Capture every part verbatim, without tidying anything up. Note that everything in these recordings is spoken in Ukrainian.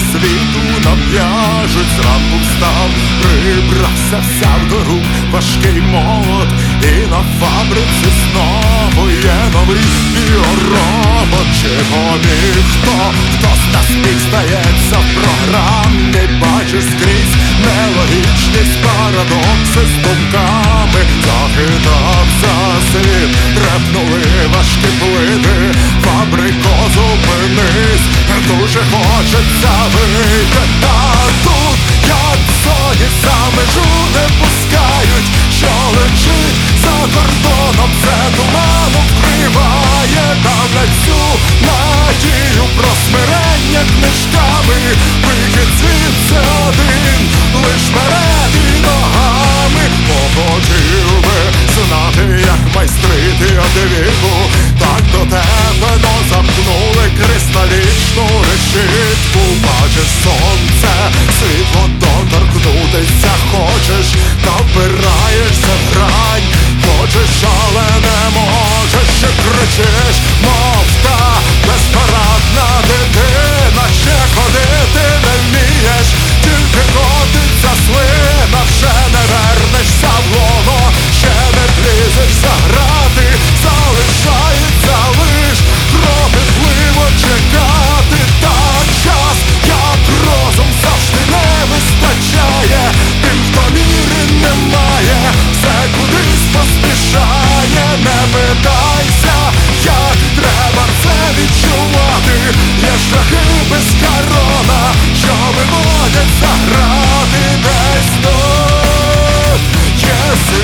світу нав'яжуть. Зранку встав, прибрався, взяв до рук важкий молот, і на фабриці знову є новий біоробот. Чи гомі хто, хто з нас міг, здається, в програмі бачиш скрізь нелогічність, парадокси з думками. Захитався світ, репнули важкі плити, фабрико, зупинись, дуже хочеться вийти. Та тут, як в зоні, за межу не пускають, що лежить за кордоном, це туманом вкриває. Давлять всю надію про смирення книжками. Вихід звідси один, лиш вперед і ногами. Хотів би знати, як майстрити одвіку, так до тебе но замкнули кристалічну решітку. Бачиш сонце, світло доторкнутися хочеш, та впираєшся в грань. Хочеш, але не можеш, і кричиш, мов та безпорадна дитина. Ще ходити не вмієш, тільки котиться слина. Вже не вернешся в лоно, ще не влізеш за грати. Залишається лиш кропітливо чекати. Та час, як розум, завжди не вистачає. Тим, хто міри немає, все кудись поспішає. Не питайся, як треба це відчувати. Є шляхи без корона, що виводять за грати. Десь тут є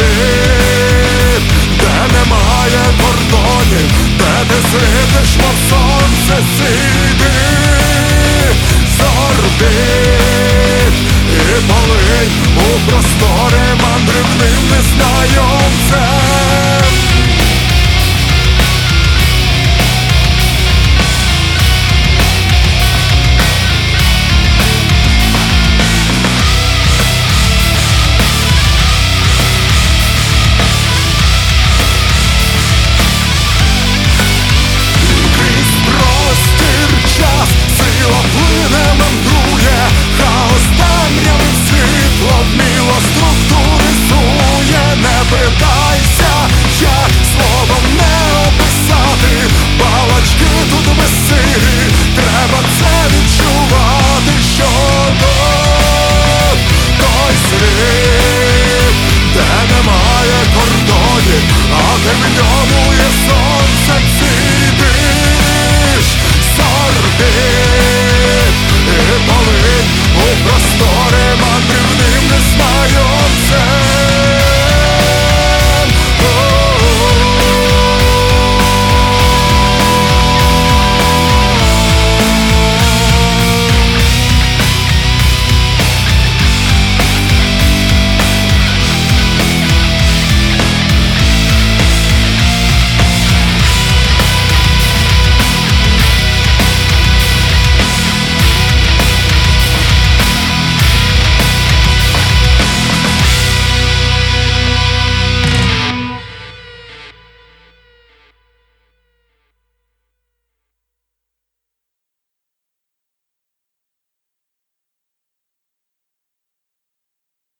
світ, де немає кордонів, де ти світиш, мов сонце, зійди з орбіт і полинь у простори мандрівним незнайомцем.